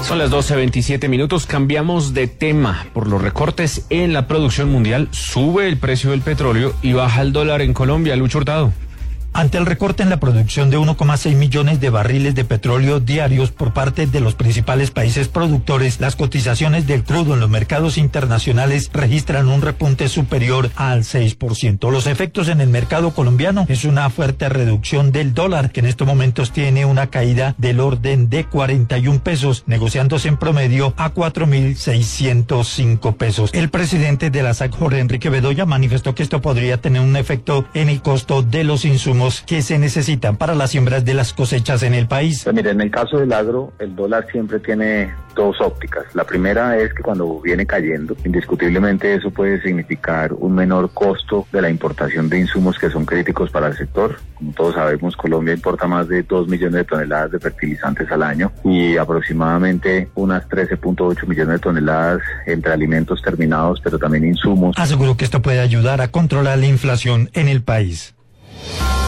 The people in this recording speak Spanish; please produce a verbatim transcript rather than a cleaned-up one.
Son las doce veintisiete minutos, cambiamos de tema. Por los recortes en la producción mundial, sube el precio del petróleo y baja el dólar en Colombia. Lucho Hurtado. Ante el recorte en la producción de uno coma seis millones de barriles de petróleo diarios por parte de los principales países productores, las cotizaciones del crudo en los mercados internacionales registran un repunte superior al seis por ciento. Los efectos en el mercado colombiano es una fuerte reducción del dólar, que en estos momentos tiene una caída del orden de cuarenta y un pesos, negociándose en promedio a cuatro mil seiscientos cinco pesos. El presidente de la S A C, Jorge Enrique Bedoya, manifestó que esto podría tener un efecto en el costo de los insumos que se necesitan para las siembras de las cosechas en el país. Pues mire, en el caso del agro, el dólar siempre tiene dos ópticas. La primera es que cuando viene cayendo, indiscutiblemente eso puede significar un menor costo de la importación de insumos que son críticos para el sector. Como todos sabemos, Colombia importa más de dos millones de toneladas de fertilizantes al año y aproximadamente unas trece punto ocho millones de toneladas entre alimentos terminados, pero también insumos. Aseguró que esto puede ayudar a controlar la inflación en el país.